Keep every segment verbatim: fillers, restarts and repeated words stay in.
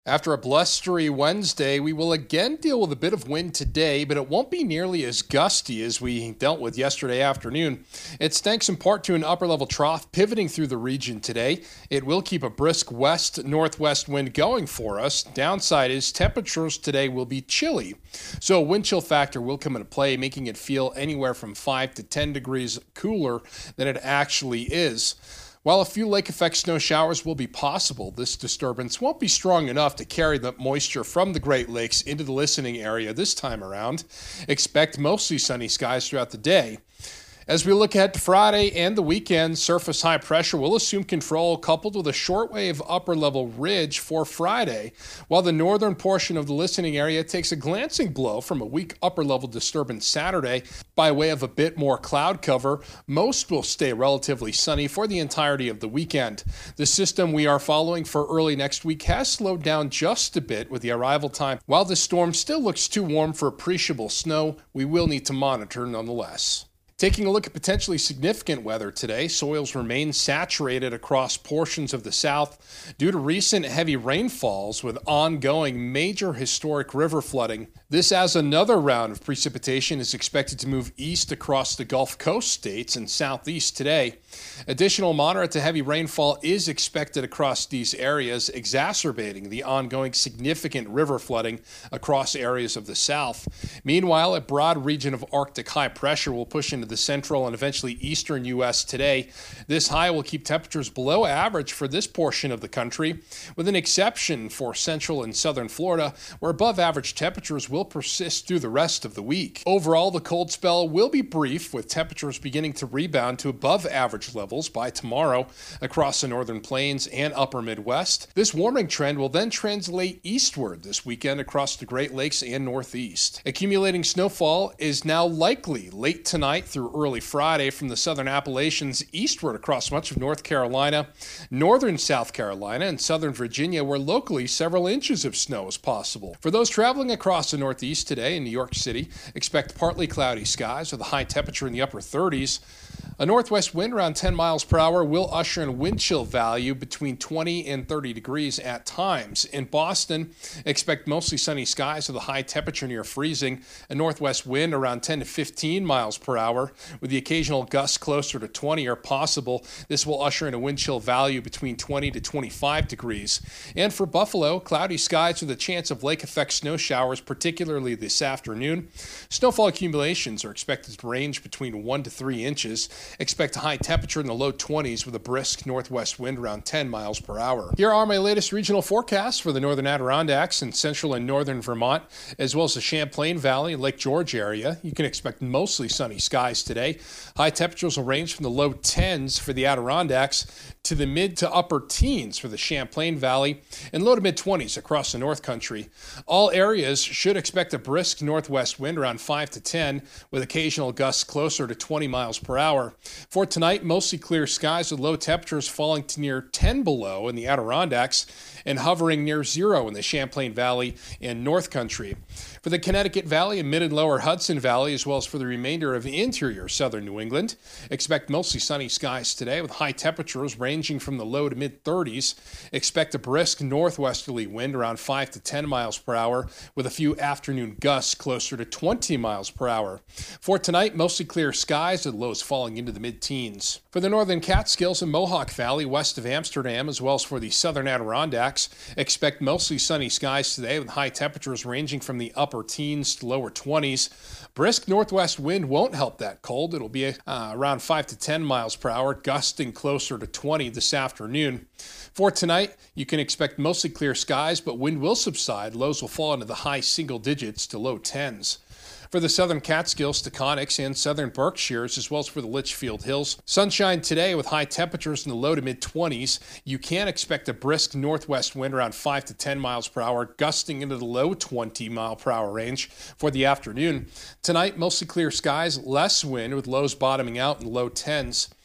After a blustery Wednesday, we will again deal with a bit of wind today, but it won't be nearly as gusty as we dealt with yesterday afternoon. It's thanks in part to an upper level trough pivoting through the region today. It will keep a brisk west northwest wind going for us. Downside is temperatures today will be chilly, so a wind chill factor will come into play, making it feel anywhere from five to ten degrees cooler than it actually is. While a few lake effect snow showers will be possible, this disturbance won't be strong enough to carry the moisture from the Great Lakes into the listening area this time around. Expect mostly sunny skies throughout the day. As we look ahead to Friday and the weekend, surface high pressure will assume control, coupled with a shortwave upper level ridge for Friday, while the northern portion of the listening area takes a glancing blow from a weak upper level disturbance Saturday by way of a bit more cloud cover. Most will stay relatively sunny for the entirety of the weekend. The system we are following for early next week has slowed down just a bit with the arrival time. While the storm still looks too warm for appreciable snow, we will need to monitor nonetheless. Taking a look at potentially significant weather today, soils remain saturated across portions of the south due to recent heavy rainfalls with ongoing major historic river flooding. This, as another round of precipitation is expected to move east across the Gulf Coast states and southeast today. Additional moderate to heavy rainfall is expected across these areas, exacerbating the ongoing significant river flooding across areas of the south. Meanwhile, a broad region of Arctic high pressure will push into the central and eventually eastern U S today. This high will keep temperatures below average for this portion of the country, with an exception for central and southern Florida, where above average temperatures will persist through the rest of the week. Overall, the cold spell will be brief, with temperatures beginning to rebound to above average levels by tomorrow across the northern plains and upper Midwest. This warming trend will then translate eastward this weekend across the Great Lakes and Northeast. Accumulating snowfall is now likely late tonight through early Friday from the southern Appalachians eastward across much of North Carolina, northern South Carolina, and southern Virginia, where locally several inches of snow is possible. For those traveling across the Northeast today in New York City, expect partly cloudy skies with a high temperature in the upper thirties. A northwest wind around ten miles per hour will usher in a wind chill value between twenty and thirty degrees at times. In Boston, expect mostly sunny skies with a high temperature near freezing. A northwest wind around ten to fifteen miles per hour, with the occasional gusts closer to twenty are possible. This will usher in a wind chill value between twenty to twenty-five degrees. And for Buffalo, cloudy skies with a chance of lake effect snow showers, particularly this afternoon. Snowfall accumulations are expected to range between one to three inches. Expect a high temperature in the low twenties with a brisk northwest wind around ten miles per hour. Here are my latest regional forecasts for the northern Adirondacks and central and northern Vermont, as well as the Champlain Valley and Lake George area. You can expect mostly sunny skies today. High temperatures will range from the low tens for the Adirondacks to the mid to upper teens for the Champlain Valley and low to mid twenties across the North Country. All areas should expect a brisk northwest wind around five to ten with occasional gusts closer to twenty miles per hour. For tonight, mostly clear skies with low temperatures falling to near ten below in the Adirondacks and hovering near zero in the Champlain Valley and North Country. For the Connecticut Valley and mid and lower Hudson Valley, as well as for the remainder of interior southern New England, expect mostly sunny skies today with high temperatures ranging from the low to mid thirties. Expect a brisk northwesterly wind around five to ten miles per hour with a few afternoon gusts closer to twenty miles per hour. For tonight, mostly clear skies with lows falling into the mid-teens. For the northern Catskills and Mohawk Valley west of Amsterdam, as well as for the southern Adirondacks, expect mostly sunny skies today with high temperatures ranging from the upper teens to lower twenties. Brisk northwest wind won't help that cold. It'll be uh, around five to ten miles per hour, gusting closer to twenty this afternoon. For tonight, you can expect mostly clear skies, but wind will subside. Lows will fall into the high single digits to low tens. For the southern Catskills, Taconics, and southern Berkshires, as well as for the Litchfield Hills, sunshine today with high temperatures in the low to mid twenties. You can expect a brisk northwest wind around five to ten miles per hour, gusting into the low twenty mile per hour range for the afternoon. Tonight, mostly clear skies, less wind with lows bottoming out in the low tens.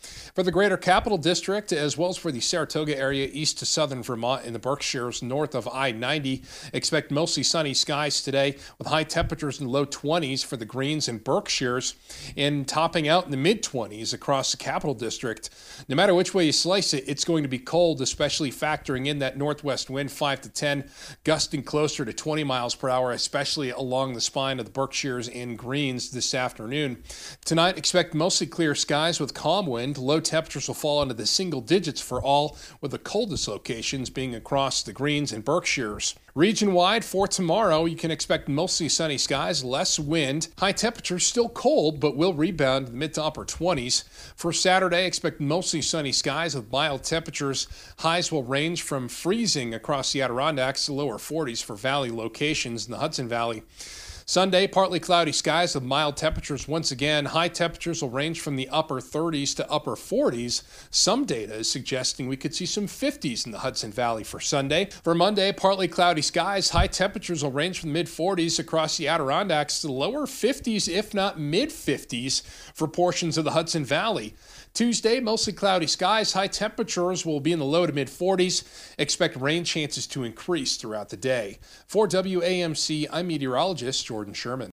For the greater Capital District, as well as for the Saratoga area east to southern Vermont and the Berkshires north of I ninety, expect mostly sunny skies today with high temperatures in the low twenties for the Greens and Berkshires and topping out in the mid twenties across the Capital District. No matter which way you slice it, it's going to be cold, especially factoring in that northwest wind five to ten, gusting closer to twenty miles per hour, especially along the spine of the Berkshires and Greens this afternoon. Tonight, expect mostly clear skies with calm wind. Low temperatures will fall into the single digits for all, with the coldest locations being across the Greens and Berkshires. Region-wide for tomorrow, you can expect mostly sunny skies, less wind. High temperatures still cold, but will rebound to the mid to upper twenties. For Saturday, expect mostly sunny skies with mild temperatures. Highs will range from freezing across the Adirondacks to lower forties for valley locations in the Hudson Valley. Sunday, partly cloudy skies with mild temperatures once again. High temperatures will range from the upper thirties to upper forties. Some data is suggesting we could see some fifties in the Hudson Valley for Sunday. For Monday, partly cloudy skies. High temperatures will range from the mid forties across the Adirondacks to the lower fifties, if not mid fifties, for portions of the Hudson Valley. Tuesday, mostly cloudy skies. High temperatures will be in the low to mid forties. Expect rain chances to increase throughout the day. For W A M C, I'm meteorologist Jordan Sherman.